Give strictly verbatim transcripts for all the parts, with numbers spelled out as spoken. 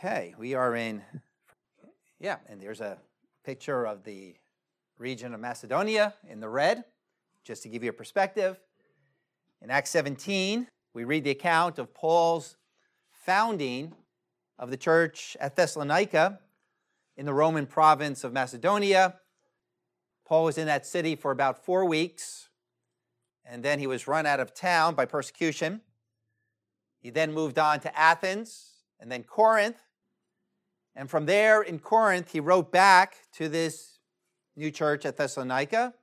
Okay, we are in, yeah, and there's a picture of the region of Macedonia in the red, just to give you a perspective. In Acts seventeen, we read the account of Paul's founding of the church at Thessalonica in the Roman province of Macedonia. Paul was in that city for about four weeks, and then he was run out of town by persecution. He then moved on to Athens and then Corinth. And from there in Corinth, he wrote back to this new church at Thessalonica.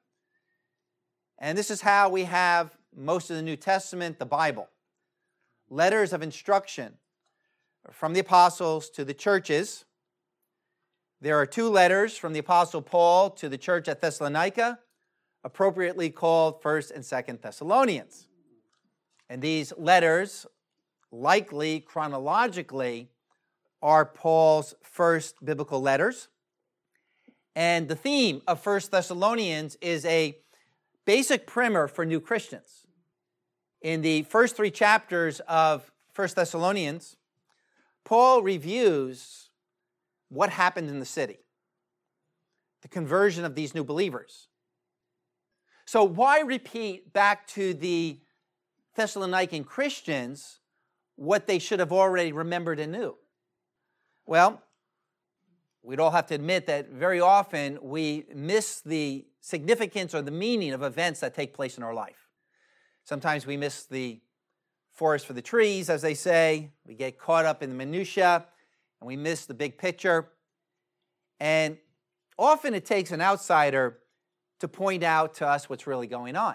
And this is how we have most of the New Testament, the Bible. Letters of instruction from the apostles to the churches. There are two letters from the apostle Paul to the church at Thessalonica, appropriately called First and Second Thessalonians. And these letters, likely chronologically, are Paul's first biblical letters. And the theme of First Thessalonians is a basic primer for new Christians. In the first three chapters of First Thessalonians, Paul reviews what happened in the city, the conversion of these new believers. So why repeat back to the Thessalonican Christians what they should have already remembered and knew? Well, we'd all have to admit that very often we miss the significance or the meaning of events that take place in our life. Sometimes we miss the forest for the trees, as they say. We get caught up in the minutia, and we miss the big picture. And often it takes an outsider to point out to us what's really going on.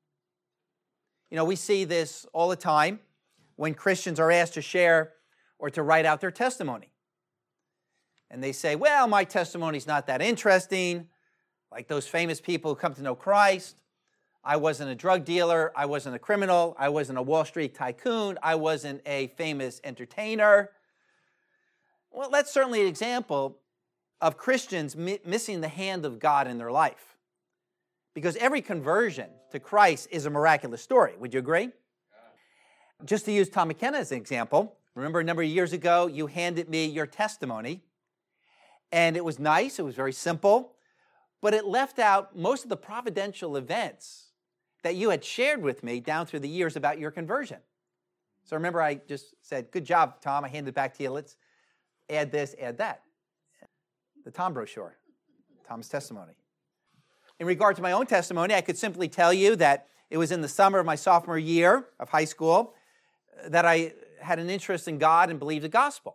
You know, we see this all the time when Christians are asked to share or to write out their testimony. And they say, well, my testimony's not that interesting. Like those famous people who come to know Christ. I wasn't a drug dealer. I wasn't a criminal. I wasn't a Wall Street tycoon. I wasn't a famous entertainer. Well, that's certainly an example of Christians mi- missing the hand of God in their life. Because every conversion to Christ is a miraculous story. Would you agree? Yeah. Just to use Tom McKenna as an example, remember a number of years ago, you handed me your testimony. And it was nice, it was very simple, but it left out most of the providential events that you had shared with me down through the years about your conversion. So remember I just said, good job, Tom, I handed it back to you. Let's add this, add that. The Tom brochure, Tom's testimony. In regard to my own testimony, I could simply tell you that it was in the summer of my sophomore year of high school that I had an interest in God and believed the gospel.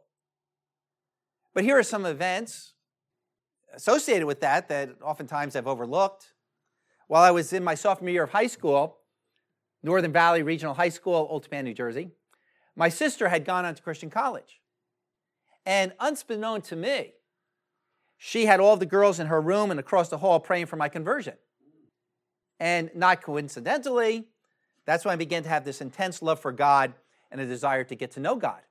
But here are some events associated with that that oftentimes I've overlooked. While I was in my sophomore year of high school, Northern Valley Regional High School, Old Tappan, New Jersey, my sister had gone on to Christian college. And unbeknown to me, she had all the girls in her room and across the hall praying for my conversion. And not coincidentally, that's when I began to have this intense love for God and a desire to get to know God.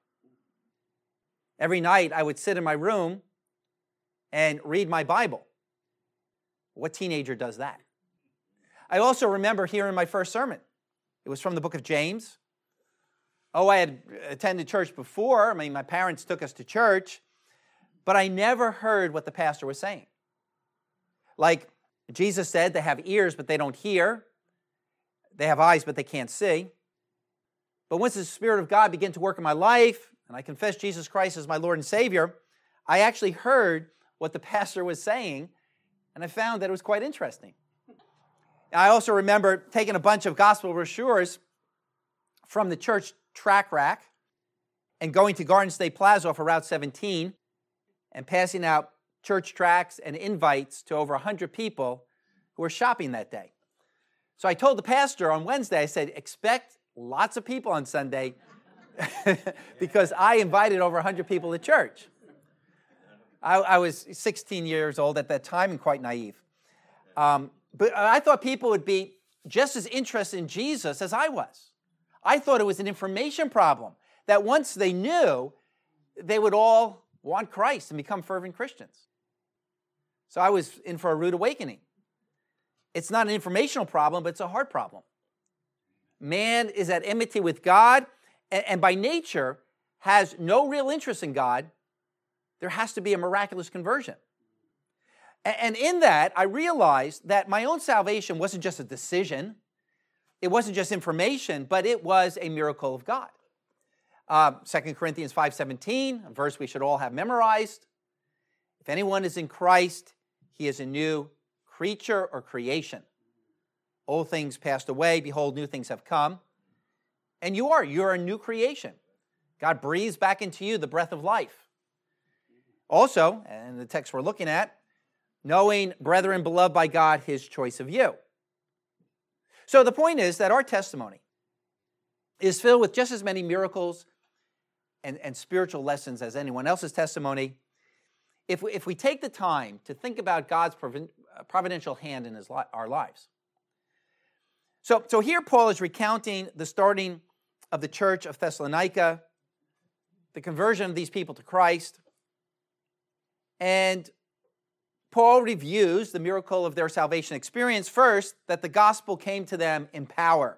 Every night I would sit in my room and read my Bible. What teenager does that? I also remember hearing my first sermon. It was from the book of James. Oh, I had attended church before. I mean, my parents took us to church, but I never heard what the pastor was saying. Like Jesus said, they have ears, but they don't hear. They have eyes, but they can't see. But once the Spirit of God began to work in my life, and I confessed Jesus Christ as my Lord and Savior, I actually heard what the pastor was saying, and I found that it was quite interesting. I also remember taking a bunch of gospel brochures from the church track rack and going to Garden State Plaza off of Route seventeen and passing out church tracts and invites to over one hundred people who were shopping that day. So I told the pastor on Wednesday, I said, expect lots of people on Sunday because I invited over one hundred people to church. I, I was sixteen years old at that time and quite naive. Um, but I thought people would be just as interested in Jesus as I was. I thought it was an information problem, that once they knew, they would all want Christ and become fervent Christians. So I was in for a rude awakening. It's not an informational problem, but it's a heart problem. Man is at enmity with God, and by nature has no real interest in God there has to be a miraculous conversion. And in that, I realized that my own salvation wasn't just a decision. It wasn't just information, but it was a miracle of God. Uh, Second Corinthians five seventeen, a verse we should all have memorized. If anyone is in Christ, he is a new creature or creation. Old things passed away, behold, new things have come. And you are, you're a new creation. God breathes back into you the breath of life. Also, and the text we're looking at, knowing, brethren, beloved by God, his choice of you. So the point is that our testimony is filled with just as many miracles and, and spiritual lessons as anyone else's testimony. If we, if we take the time to think about God's providential hand in his, our lives. So, so here Paul is recounting the starting of the church of Thessalonica, the conversion of these people to Christ, and Paul reviews the miracle of their salvation experience. First, that the gospel came to them in power.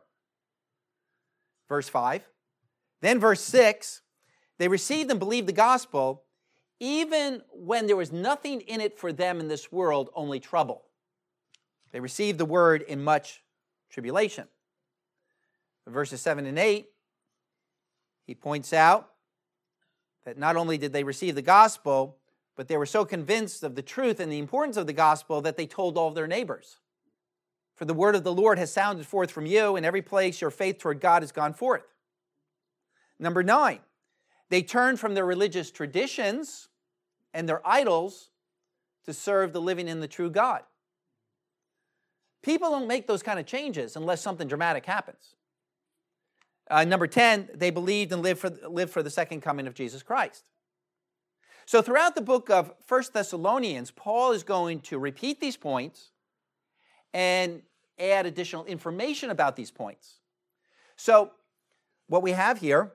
Verse five. Then verse six, they received and believed the gospel even when there was nothing in it for them in this world, only trouble. They received the word in much tribulation. Verses seven and eight, he points out that not only did they receive the gospel, but they were so convinced of the truth and the importance of the gospel that they told all of their neighbors. For the word of the Lord has sounded forth from you, in every place your faith toward God has gone forth. Number nine, they turned from their religious traditions and their idols to serve the living and the true God. People don't make those kind of changes unless something dramatic happens. Uh, number ten, they believed and lived for, lived for the second coming of Jesus Christ. So throughout the book of First Thessalonians, Paul is going to repeat these points and add additional information about these points. So what we have here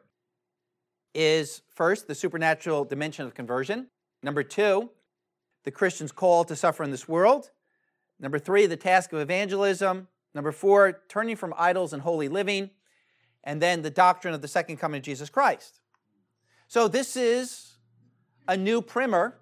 is, first, the supernatural dimension of conversion. Number two, the Christian's call to suffer in this world. Number three, the task of evangelism. Number four, turning from idols and holy living. And then the doctrine of the second coming of Jesus Christ. So this is a new primer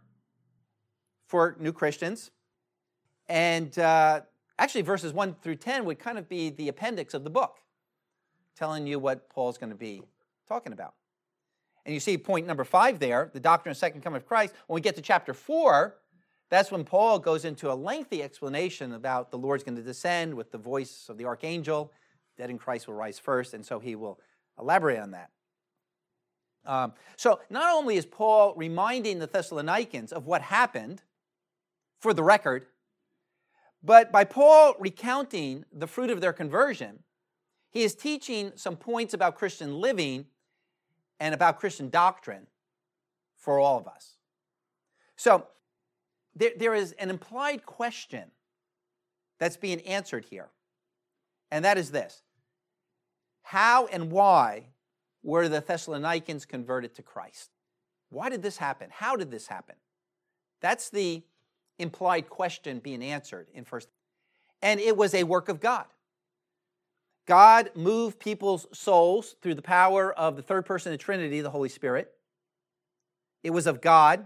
for new Christians. And uh, actually, verses one through ten would kind of be the appendix of the book, telling you what Paul's going to be talking about. And you see point number five there, the doctrine of the second coming of Christ. When we get to chapter four, that's when Paul goes into a lengthy explanation about the Lord's going to descend with the voice of the archangel. Dead in Christ will rise first, and so he will elaborate on that. Um, so not only is Paul reminding the Thessalonians of what happened, for the record, but by Paul recounting the fruit of their conversion, he is teaching some points about Christian living and about Christian doctrine for all of us. So there, there is an implied question that's being answered here, and that is this: how and why were the Thessalonians converted to Christ? Why did this happen? How did this happen? That's the implied question being answered in First. And it was a work of God. God moved people's souls through the power of the third person of the Trinity, the Holy Spirit. It was of God,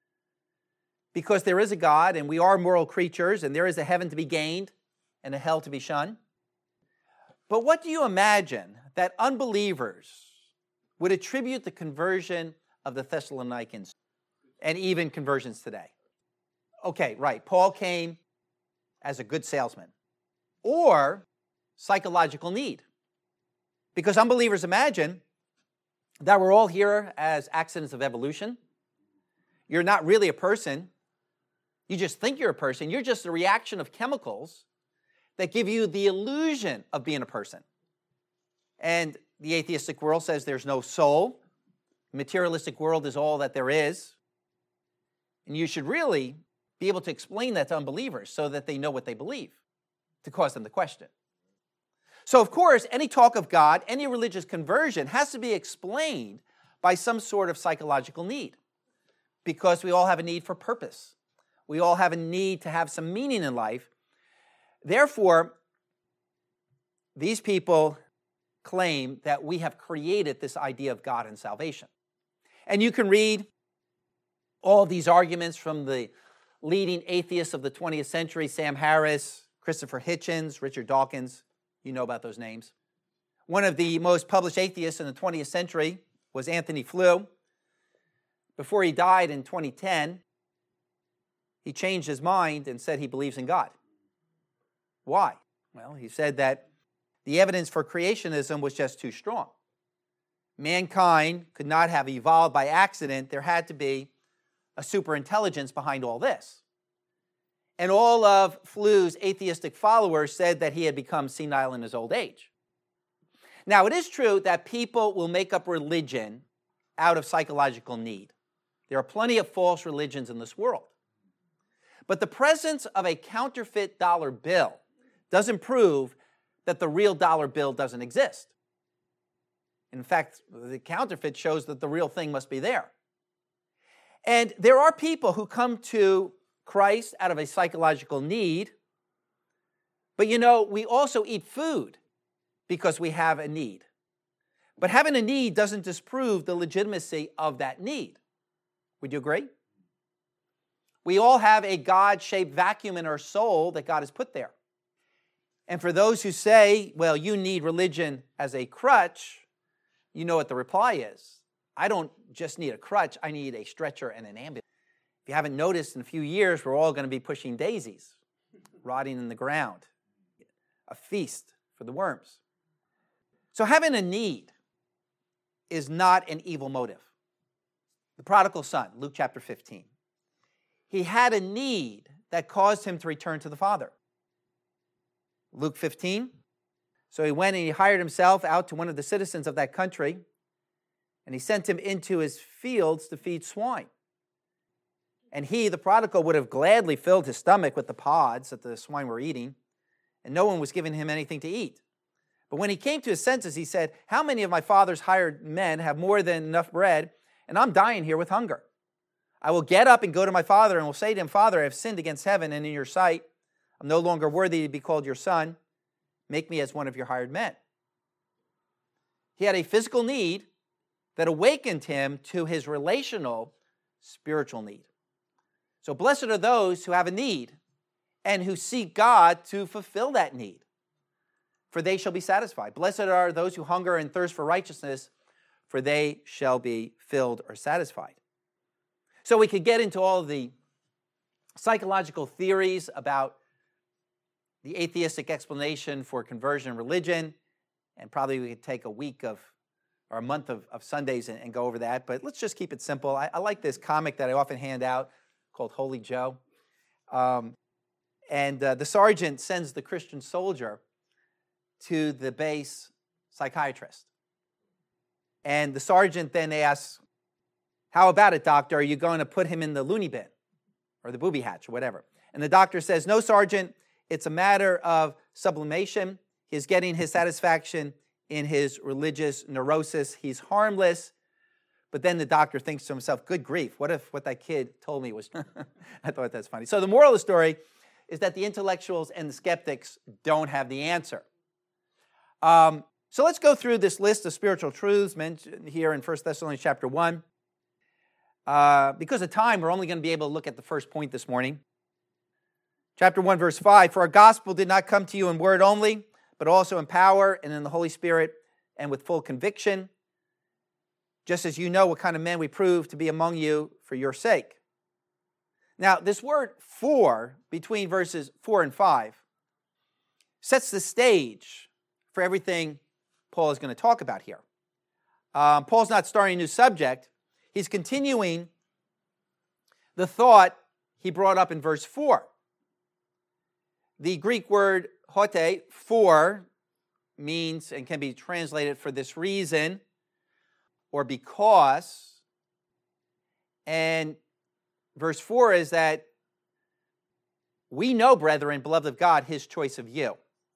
because there is a God and we are moral creatures and there is a heaven to be gained and a hell to be shunned. But what do you imagine that unbelievers would attribute the conversion of the Thessalonians and even conversions today? Okay, right. Paul came as a good salesman, or psychological need. Because unbelievers imagine that we're all here as accidents of evolution. You're not really a person. You just think you're a person. You're just a reaction of chemicals that give you the illusion of being a person. And the atheistic world says there's no soul. The materialistic world is all that there is. And you should really be able to explain that to unbelievers so that they know what they believe, to cause them to question. So, of course, any talk of God, any religious conversion has to be explained by some sort of psychological need, because we all have a need for purpose. We all have a need to have some meaning in life. Therefore, these people claim that we have created this idea of God and salvation. And you can read all these arguments from the leading atheists of the twentieth century, Sam Harris, Christopher Hitchens, Richard Dawkins. You know about those names. One of the most published atheists in the twentieth century was Anthony Flew. Before he died in twenty ten, he changed his mind and said he believes in God. Why? Well, he said that the evidence for creationism was just too strong. Mankind could not have evolved by accident. There had to be a superintelligence behind all this. And all of Flew's atheistic followers said that he had become senile in his old age. Now, it is true that people will make up religion out of psychological need. There are plenty of false religions in this world. But the presence of a counterfeit dollar bill doesn't prove that the real dollar bill doesn't exist. In fact, the counterfeit shows that the real thing must be there. And there are people who come to Christ out of a psychological need. But you know, we also eat food because we have a need. But having a need doesn't disprove the legitimacy of that need. Would you agree? We all have a God-shaped vacuum in our soul that God has put there. And for those who say, well, you need religion as a crutch, you know what the reply is. I don't just need a crutch, I need a stretcher and an ambulance. If you haven't noticed, in a few years, we're all going to be pushing daisies, rotting in the ground, a feast for the worms. So having a need is not an evil motive. The prodigal son, Luke chapter fifteen. He had a need that caused him to return to the Father. Luke fifteen. So he went and he hired himself out to one of the citizens of that country, and he sent him into his fields to feed swine. And he, the prodigal, would have gladly filled his stomach with the pods that the swine were eating, and no one was giving him anything to eat. But when he came to his senses, he said, how many of my father's hired men have more than enough bread, and I'm dying here with hunger? I will get up and go to my father and will say to him, Father, I have sinned against heaven and in your sight. I'm no longer worthy to be called your son. Make me as one of your hired men. He had a physical need that awakened him to his relational, spiritual need. So blessed are those who have a need and who seek God to fulfill that need, for they shall be satisfied. Blessed are those who hunger and thirst for righteousness, for they shall be filled or satisfied. So we could get into all the psychological theories about the atheistic explanation for conversion and religion, and probably we could take a week of or a month of, of Sundays and, and go over that, but let's just keep it simple. I, I like this comic that I often hand out called Holy Joe. Um, and uh, the sergeant sends the Christian soldier to the base psychiatrist. And the sergeant then asks, how about it, doctor? Are you going to put him in the loony bin or the booby hatch or whatever? And the doctor says, no, sergeant, it's a matter of sublimation. He's getting his satisfaction in his religious neurosis. He's harmless. But then the doctor thinks to himself, good grief, what if what that kid told me was... I thought that's funny. So the moral of the story is that the intellectuals and the skeptics don't have the answer. Um, so let's go through this list of spiritual truths mentioned here in First Thessalonians chapter one. Uh, because of time, we're only going to be able to look at the first point this morning. Chapter one, verse five, for our gospel did not come to you in word only, but also in power and in the Holy Spirit and with full conviction, just as you know what kind of men we prove to be among you for your sake. Now, this word for, between verses four and five, sets the stage for everything Paul is going to talk about here. Um, Paul's not starting a new subject. He's continuing the thought he brought up in verse four. The Greek word hote, for, means and can be translated for this reason or because. And verse four is that we know, brethren, beloved of God, his choice of you.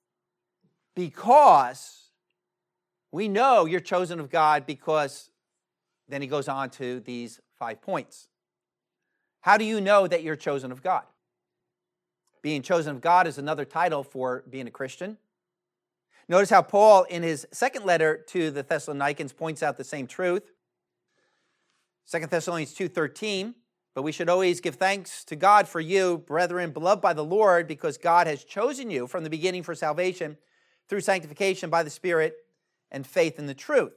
Because we know you're chosen of God, because then he goes on to these five points. How do you know that you're chosen of God? Being chosen of God is another title for being a Christian. Notice how Paul, in his second letter to the Thessalonians, points out the same truth. Second Thessalonians two thirteen, But we should always give thanks to God for you, brethren, beloved by the Lord, because God has chosen you from the beginning for salvation through sanctification by the Spirit and faith in the truth.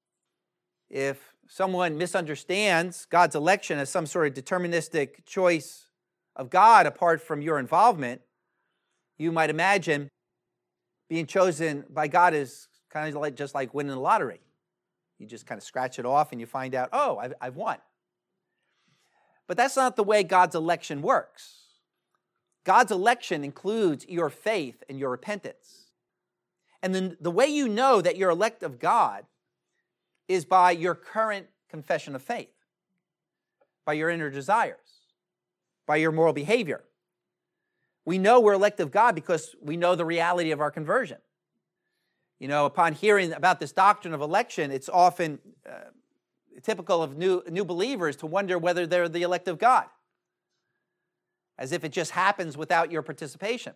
If someone misunderstands God's election as some sort of deterministic choice of God apart from your involvement, you might imagine being chosen by God is kind of like, just like winning the lottery. You just kind of scratch it off and you find out, oh, I've, I've won. But that's not the way God's election works. God's election includes your faith and your repentance. And then the way you know that you're elect of God is by your current confession of faith, by your inner desires, by your moral behavior. We know we're elect of God because we know the reality of our conversion. You know, upon hearing about this doctrine of election, it's often uh, typical of new, new believers to wonder whether they're the elect of God, as if it just happens without your participation.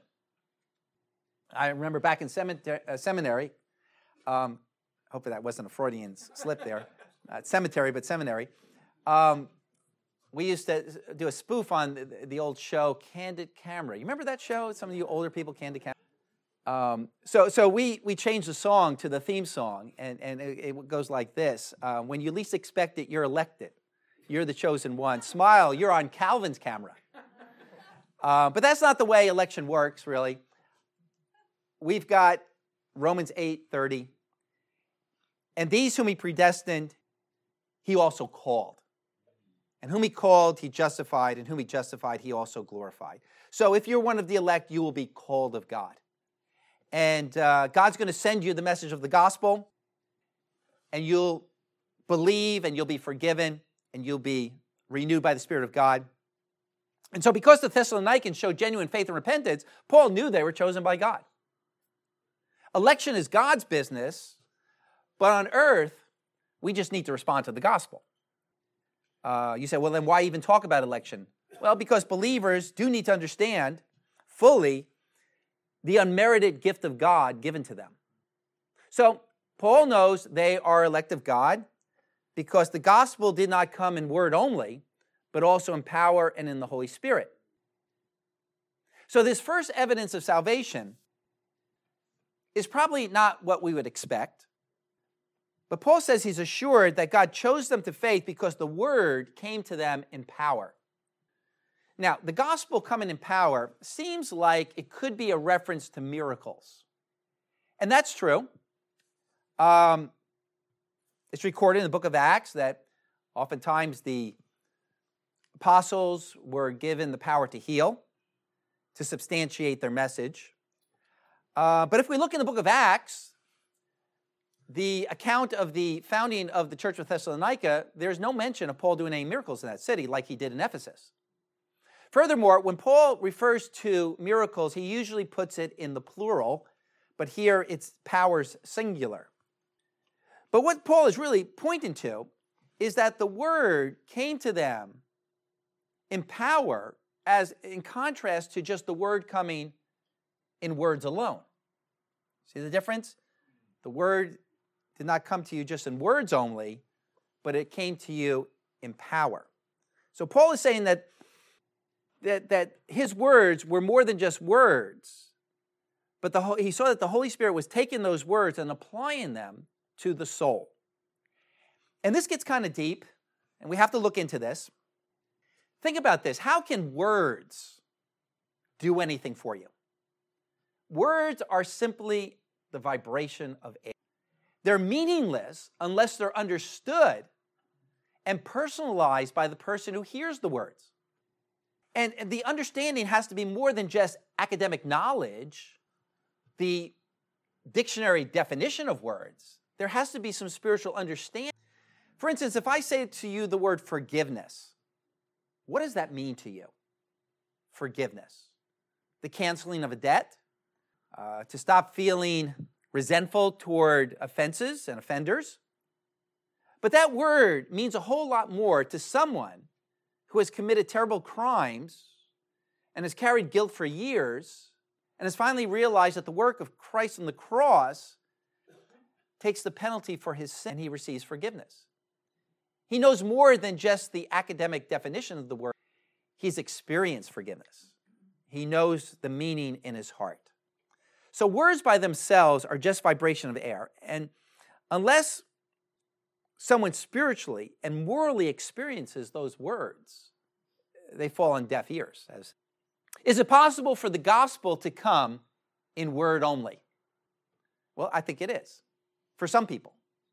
I remember back in seminary, uh, seminary um, hopefully that wasn't a Freudian slip there, not cemetery, but seminary. Um, we used to do a spoof on the, the old show, Candid Camera. You remember that show? Some of you older people, Candid Camera. Um, so so we we changed the song to the theme song, and, and it, it goes like this. Uh, when you least expect it, you're elected. You're the chosen one. Smile, you're on Calvin's camera. Uh, but that's not the way election works, really. We've got Romans eight thirty. And these whom he predestined, he also called. And whom he called, he justified. And whom he justified, he also glorified. So if you're one of the elect, you will be called of God. And uh, God's going to send you the message of the gospel, and you'll believe, and you'll be forgiven, and you'll be renewed by the Spirit of God. And so because the Thessalonians showed genuine faith and repentance, Paul knew they were chosen by God. Election is God's business, but on earth, we just need to respond to the gospel. Uh, you say, well, then why even talk about election? Well, because believers do need to understand fully the unmerited gift of God given to them. So Paul knows they are elect of God because the gospel did not come in word only, but also in power and in the Holy Spirit. So this first evidence of salvation is probably not what we would expect. But Paul says he's assured that God chose them to faith because the word came to them in power. Now, the gospel coming in power seems like it could be a reference to miracles. And that's true. Um, it's recorded in the book of Acts that oftentimes the apostles were given the power to heal, to substantiate their message. Uh, but if we look in the book of Acts, the account of the founding of the church of Thessalonica, there's no mention of Paul doing any miracles in that city like he did in Ephesus. Furthermore, when Paul refers to miracles, he usually puts it in the plural, but here it's powers singular. But what Paul is really pointing to is that the word came to them in power, as in contrast to just the word coming in words alone. See the difference? The word did not come to you just in words only, but it came to you in power. So Paul is saying that, that, that his words were more than just words, but the, he saw that the Holy Spirit was taking those words and applying them to the soul. And this gets kind of deep, and we have to look into this. Think about this. How can words do anything for you? Words are simply the vibration of air. They're meaningless unless they're understood and personalized by the person who hears the words. And, and the understanding has to be more than just academic knowledge, the dictionary definition of words. There has to be some spiritual understanding. For instance, if I say to you the word forgiveness, what does that mean to you? Forgiveness. The canceling of a debt, uh, to stop feeling resentful toward offenses and offenders. But that word means a whole lot more to someone who has committed terrible crimes and has carried guilt for years and has finally realized that the work of Christ on the cross takes the penalty for his sin and he receives forgiveness. He knows more than just the academic definition of the word. He's experienced forgiveness. He knows the meaning in his heart. So words by themselves are just vibration of air. And unless someone spiritually and morally experiences those words, they fall on deaf ears. As, is it possible for the gospel to come in word only? Well, I think it is, for some people.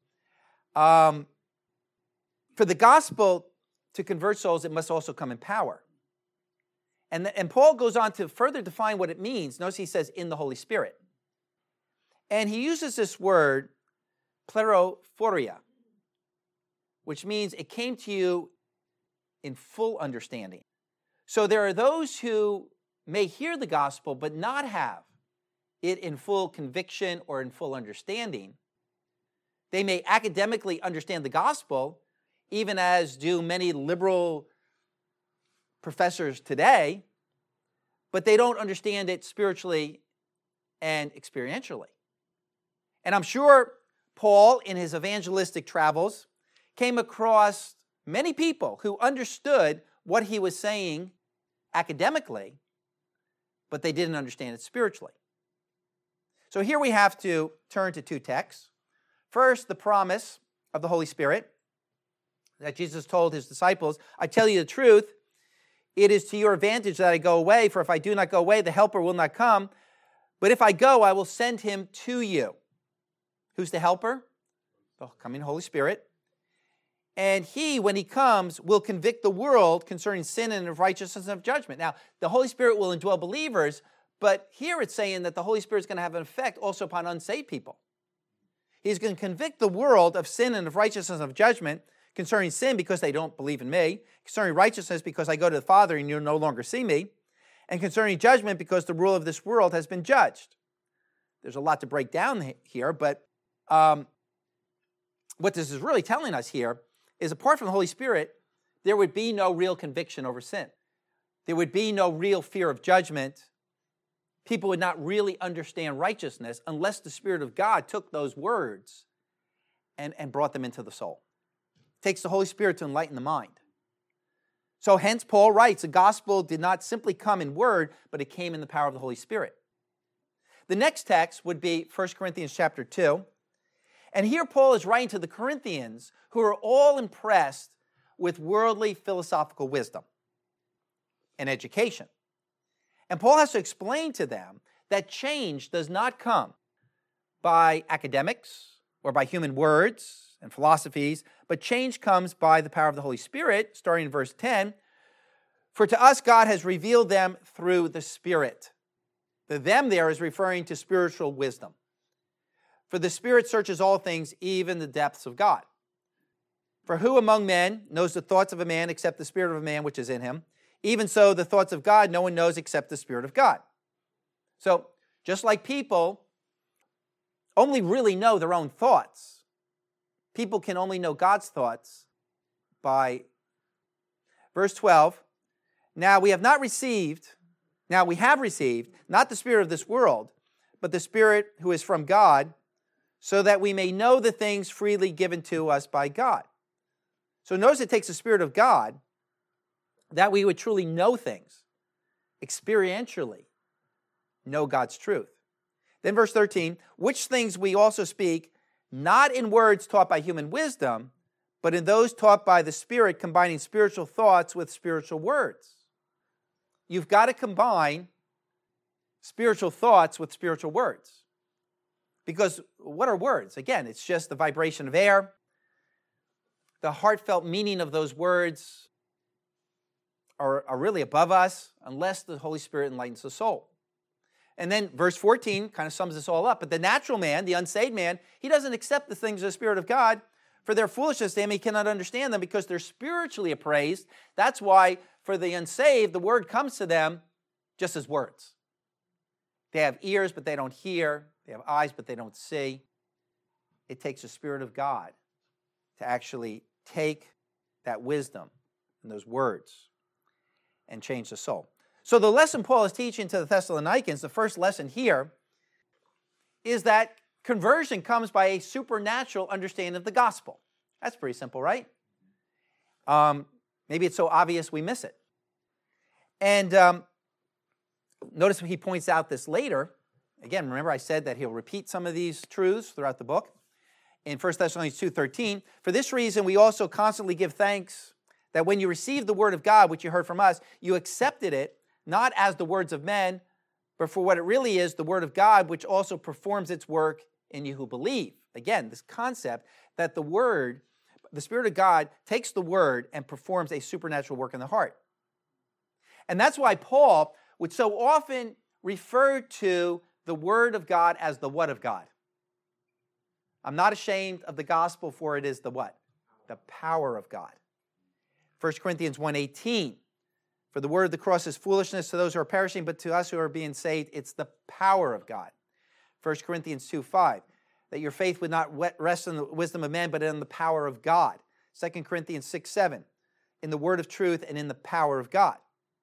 Um, for the gospel to convert souls, it must also come in power. And, the, and Paul goes on to further define what it means. Notice he says, in the Holy Spirit. And he uses this word, plerothoria, which means it came to you in full understanding. So there are those who may hear the gospel but not have it in full conviction or in full understanding. They may academically understand the gospel, even as do many liberal professors today, but they don't understand it spiritually and experientially. And I'm sure Paul, in his evangelistic travels, came across many people who understood what he was saying academically, but they didn't understand it spiritually. So here we have to turn to two texts. First, the promise of the Holy Spirit that Jesus told his disciples, I tell you the truth, it is to your advantage that I go away, for if I do not go away, the Helper will not come. But if I go, I will send him to you. Who's the Helper? The coming Holy Spirit. And he, when he comes, will convict the world concerning sin and of righteousness and of judgment. Now, the Holy Spirit will indwell believers, but here it's saying that the Holy Spirit is going to have an effect also upon unsaved people. He's going to convict the world of sin and of righteousness and of judgment, concerning sin because they don't believe in me, concerning righteousness because I go to the Father and you'll no longer see me, and concerning judgment because the rule of this world has been judged. There's a lot to break down here, but um, what this is really telling us here is apart from the Holy Spirit, there would be no real conviction over sin. There would be no real fear of judgment. People would not really understand righteousness unless the Spirit of God took those words and, and brought them into the soul. It takes the Holy Spirit to enlighten the mind. So hence Paul writes, the gospel did not simply come in word, but it came in the power of the Holy Spirit. The next text would be First Corinthians chapter two. And here Paul is writing to the Corinthians who are all impressed with worldly philosophical wisdom and education. And Paul has to explain to them that change does not come by academics or by human words and philosophies, but change comes by the power of the Holy Spirit, starting in verse ten. For to us God has revealed them through the Spirit. The them there is referring to spiritual wisdom. For the Spirit searches all things, even the depths of God. For who among men knows the thoughts of a man except the spirit of a man which is in him? Even so, the thoughts of God no one knows except the Spirit of God. So, just like people only really know their own thoughts, people can only know God's thoughts by verse twelve. Now we have not received, now we have received, not the spirit of this world, but the Spirit who is from God, so that we may know the things freely given to us by God. So notice it takes the Spirit of God that we would truly know things, experientially know God's truth. Then verse thirteen, which things we also speak, not in words taught by human wisdom, but in those taught by the Spirit, combining spiritual thoughts with spiritual words. You've got to combine spiritual thoughts with spiritual words. Because what are words? Again, it's just the vibration of air. The heartfelt meaning of those words are, are really above us unless the Holy Spirit enlightens the soul. And then verse fourteen kind of sums this all up. But the natural man, the unsaved man, he doesn't accept the things of the Spirit of God, for their foolishness to him, he cannot understand them because they're spiritually appraised. That's why for the unsaved, the word comes to them just as words. They have ears, but they don't hear. They have eyes, but they don't see. It takes the Spirit of God to actually take that wisdom and those words and change the soul. So the lesson Paul is teaching to the Thessalonians, the first lesson here, is that conversion comes by a supernatural understanding of the gospel. That's pretty simple, right? um, maybe it's so obvious we miss it. And um, notice he points out this later. Again, remember I said that he'll repeat some of these truths throughout the book. In First Thessalonians two thirteen, for this reason we also constantly give thanks that when you received the word of God, which you heard from us, you accepted it, not as the words of men, but for what it really is, the word of God, which also performs its work in you who believe. Again, this concept that the word, the Spirit of God takes the word and performs a supernatural work in the heart. And that's why Paul would so often refer to the word of God as the what of God. I'm not ashamed of the gospel, for it is the what? The power of God. First Corinthians one eighteen, for the word of the cross is foolishness to those who are perishing, but to us who are being saved, it's the power of God. First Corinthians two five, that your faith would not rest in the wisdom of men, but in the power of God. Second Corinthians six seven, in the word of truth and in the power of God.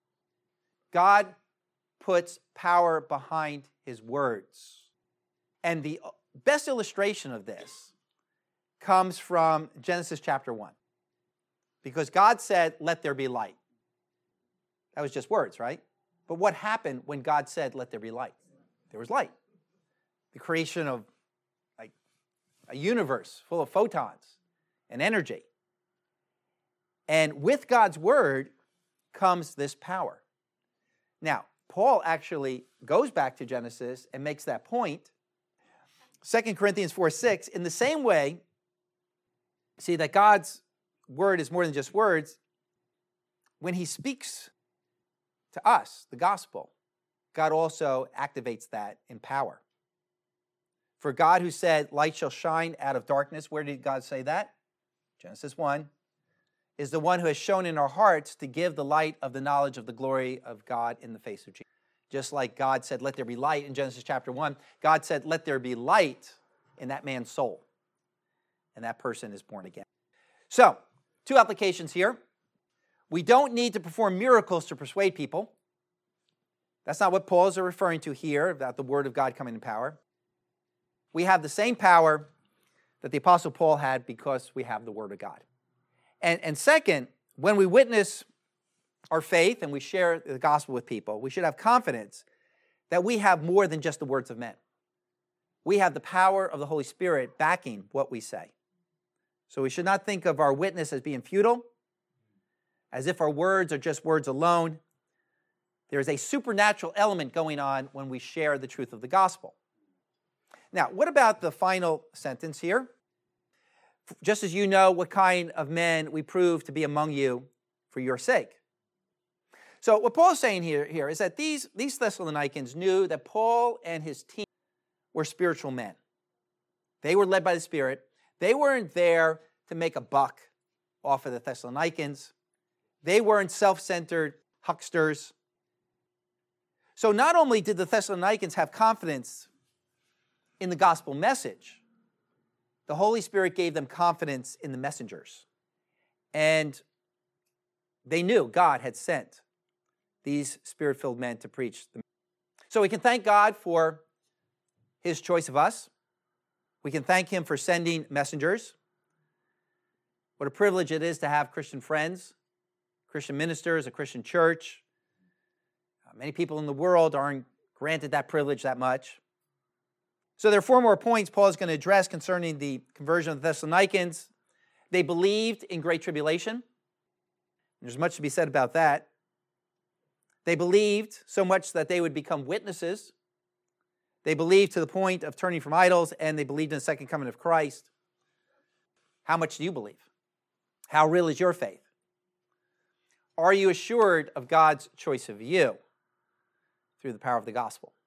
God puts power behind his words. And the best illustration of this comes from Genesis chapter one. Because God said, let there be light. That was just words, right? But what happened when God said, let there be light? There was light. The creation of like a universe full of photons and energy. And with God's word comes this power. Now, Paul actually goes back to Genesis and makes that point. Second Corinthians four six, in the same way, see that God's word is more than just words. When he speaks to us, the gospel, God also activates that in power. For God who said, light shall shine out of darkness, where did God say that? Genesis one, is the one who has shown in our hearts to give the light of the knowledge of the glory of God in the face of Jesus. Just like God said, let there be light in Genesis chapter one, God said, let there be light in that man's soul. And that person is born again. So, two applications here. We don't need to perform miracles to persuade people. That's not what Paul is referring to here, about the word of God coming in power. We have the same power that the Apostle Paul had because we have the word of God. And, and second, when we witness our faith and we share the gospel with people, we should have confidence that we have more than just the words of men. We have the power of the Holy Spirit backing what we say. So we should not think of our witness as being futile, as if our words are just words alone. There's a supernatural element going on when we share the truth of the gospel. Now, what about the final sentence here? Just as you know what kind of men we prove to be among you for your sake. So what Paul's saying here, here is that these, these Thessalonians knew that Paul and his team were spiritual men. They were led by the Spirit. They weren't there to make a buck off of the Thessalonians. They weren't self-centered hucksters. So not only did the Thessalonians have confidence in the gospel message, the Holy Spirit gave them confidence in the messengers. And they knew God had sent these Spirit-filled men to preach. So we can thank God for his choice of us. We can thank him for sending messengers. What a privilege it is to have Christian friends, Christian ministers, a Christian church. Uh, many people in the world aren't granted that privilege that much. So there are four more points Paul is going to address concerning the conversion of the Thessalonians. They believed in great tribulation. There's much to be said about that. They believed so much that they would become witnesses. They believed to the point of turning from idols, and they believed in the second coming of Christ. How much do you believe? How real is your faith? Are you assured of God's choice of you through the power of the gospel?